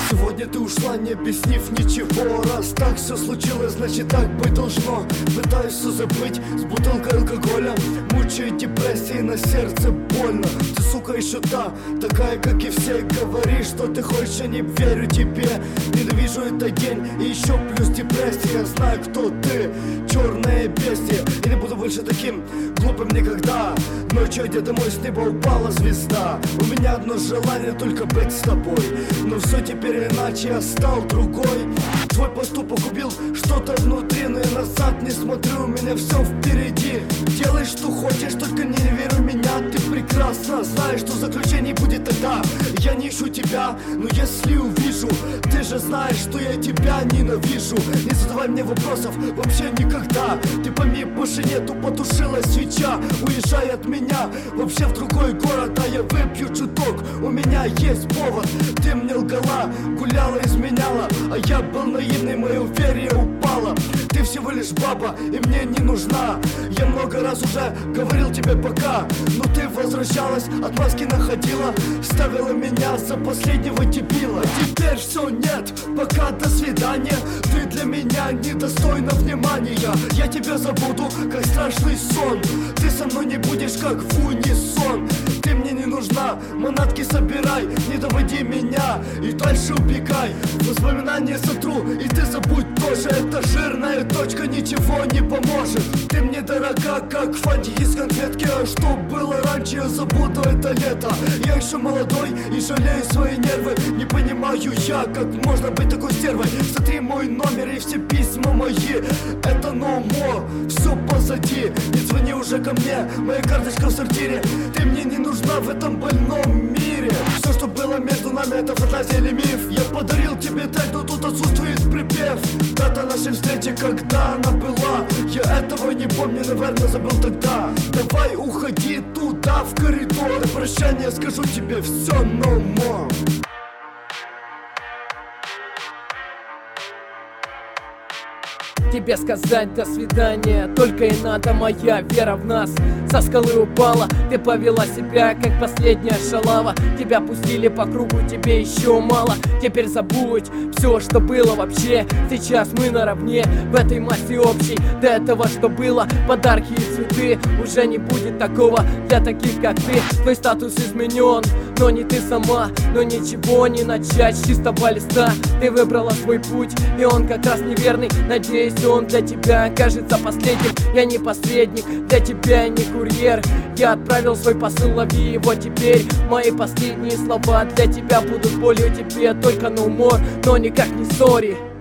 Сегодня ты ушла, не объяснив ничего. Раз так все случилось, значит так быть должно. Пытаюсь все забыть с бутылкой алкоголя. Мучает депрессия, на сердце больно. Ты, сука, еще та, такая, как и все. Говоришь, что ты хочешь, я не верю тебе. Ненавижу этот день и еще плюс депрессия. Я знаю, кто ты, черное бестие. И не буду больше таким глупым никогда. Ночью, идя домой, с неба упала звезда. У меня одно желание, только быть с тобой. Но все теперь иначе, я стал другой. Твой поступок убил что-то внутри, но я назад не смотрю, у меня все впереди. Делай, что хочешь, только не верь в меня. Ты прекрасно знаешь, что заключение будет тогда. Я не ищу тебя, но если увижу, ты же знаешь, что я тебя ненавижу. Не задавай мне вопросов вообще никогда. Ты пойми, больше нету, потушилась свеча. Уезжай от меня вообще в другой город, а я выпью чуток. У меня есть повод. Ты мне лгала, гуляла, изменяла, а я был наивный, мое верие упало. Ты всего лишь баба и мне не нужна. Я много раз уже говорил тебе пока, но ты возвращалась, отмазки находила, ставила меня за последнего дебила. Теперь все, нет, пока, до свидания. Ты для меня недостойна внимания. Я тебя забуду, как страшный сон. Ты со мной не будешь, как в унисон. Ты мне не нужна, манатки собирай, не доводи меня и дальше убегай. Воспоминания сотру, и ты забудь тоже. Эта жирная точка ничего не поможет. Ты мне дорога, как фантик из конфетки. А что было раньше, я забуду это лето. Я еще молодой и жалею свои нервы. Не понимаю я, как можно быть такой стервой. Смотри мой номер и все письма мои. Это no more, все позади. Не звони уже ко мне, моя карточка в сортире. Ты мне не нужна в этом больном мире. Все, что было между нами, это фантазия или миф. Я подарил тебе тег, но тут отсутствует припев. Дата нашей встречи, когда она была. Я этого не помню, наверное, забыл тогда. Давай уходи туда, в коридор. На прощание скажу тебе все no more. Тебе сказать до свидания, только и надо, моя вера в нас со скалы упала. Ты повела себя, как последняя шалава. Тебя пустили по кругу, тебе еще мало. Теперь забудь все, что было вообще. Сейчас мы наравне в этой массе общей. До этого, что было, подарки и цветы. Уже не будет такого для таких, как ты. Твой статус изменен, но не ты сама. Но ничего не начать с чистого листа. Ты выбрала свой путь, и он как раз неверный. Надеюсь, он для тебя окажется последним. Я не посредник, для тебя я не курьер. Я отправил свой посыл, лови его теперь. Мои последние слова для тебя будут болью. Тебе только no more, но никак не sorry.